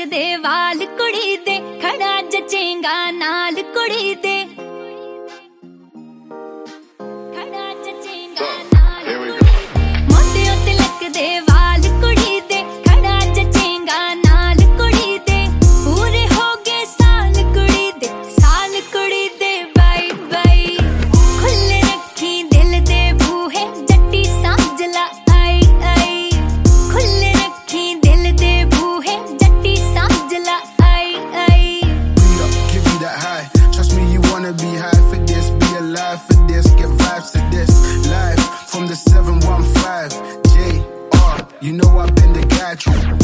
लकदे वाल कुड़ी दे खड़ा जचेंगा नाल कुड़ी दे खड़ा जचेंगा नाल कुड़ी दे मोंडे उत्ते लकदे वाल कुड़ी दे खड़ा जचेंगा नाल कुड़ी दे पूरे हो गए साल कुड़ी दे बाई बाई खुले रखी दिल दे बूहे जट्टी समझ ला आई आई खुले रखी दिल दे बूहे जट्टी समझ ला आई आई give you that high trust me you wanna be high for this be alive for this get vibes to this live from the 715 JR you know I've been the guy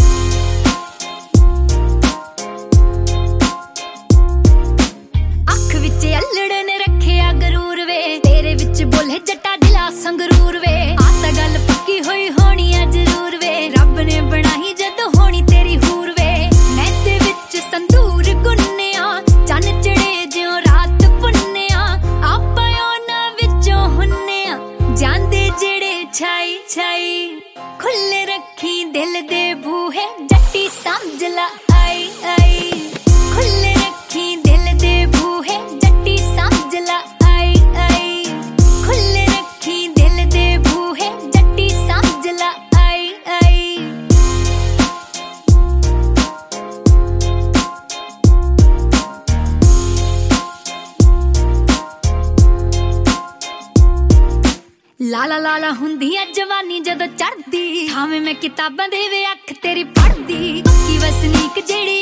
ਅੱਖ ਵਿੱਚ ਅਲੜ ਨੇ ਰੱਖਿਆ ਗਰੂਰ ਵੇ ਤੇਰੇ ਵਿੱਚ ਬੋਲੇ ਜੱਟਾ ਦਿਲਾ ਸੰਗਰੂਰ ਵੇ ਆ ਤਾਂ ਗੱਲ ਪੱਕੀ ਹੋਈ ਹੋਣੀ ਆ ਜ਼ਰੂਰ ਵੇ ਰੱਬ ਨੇ ਬਣਾਈ ਜਦੋਂ ਹੋਣੀ ਤੇਰੀ ਹੂਰ ਵੇ ਮੈਂ ਤੇ ਵਿੱਚ ਸੰਦੂਰ ਗੁੰਨਿਆ ਚੰਨ ਚੜੇ ਜਿਉਂ ਰਾਤ ਪੁੰਨਿਆ ਆਪਾਂ ਉਹਨਾਂ ਵਿੱਚੋਂ ਹੁੰਨਿਆ ਜਾਂਦੇ ਜਿਹੜੇ ਛਾਈ ਛਾਈ ਖੁੱਲੇ ਰੱਖੀ ਦਿਲ ਦੇ ਬੂਹੇ ਜੱਟੀ ਸਮਝ ਲਾ ਆਈ ਆਈ ਖੁੱਲੇ ਰੱਖੀ ਦਿਲ ਦੇ ਬੂਹੇ ਜੱਟੀ ਸਮਝ ਲਾ ਆਈ ਆਈ ਖੁੱਲੇ ਰੱਖੀ ਦਿਲ ਦੇ ਬੂਹੇ ਜੱਟੀ ਸਮਝ ਲਾ ਆਈ ਆਈ ਲਾਲਾ ਲਾਲਾ ਹੁੰਦੀ ਆ ਜਵਾਨੀ ਜਦੋਂ ਚੜਦੀ ਥਾਵੇਂ ਮੈਂ ਕਿਤਾਬਾਂ ਦੇ ਵੇ ਅੱਖ ਤੇਰੀ ਪੜਦੀ ਪੱਕੀ ਵਸਨੀਕ ਜਿਹੜੀ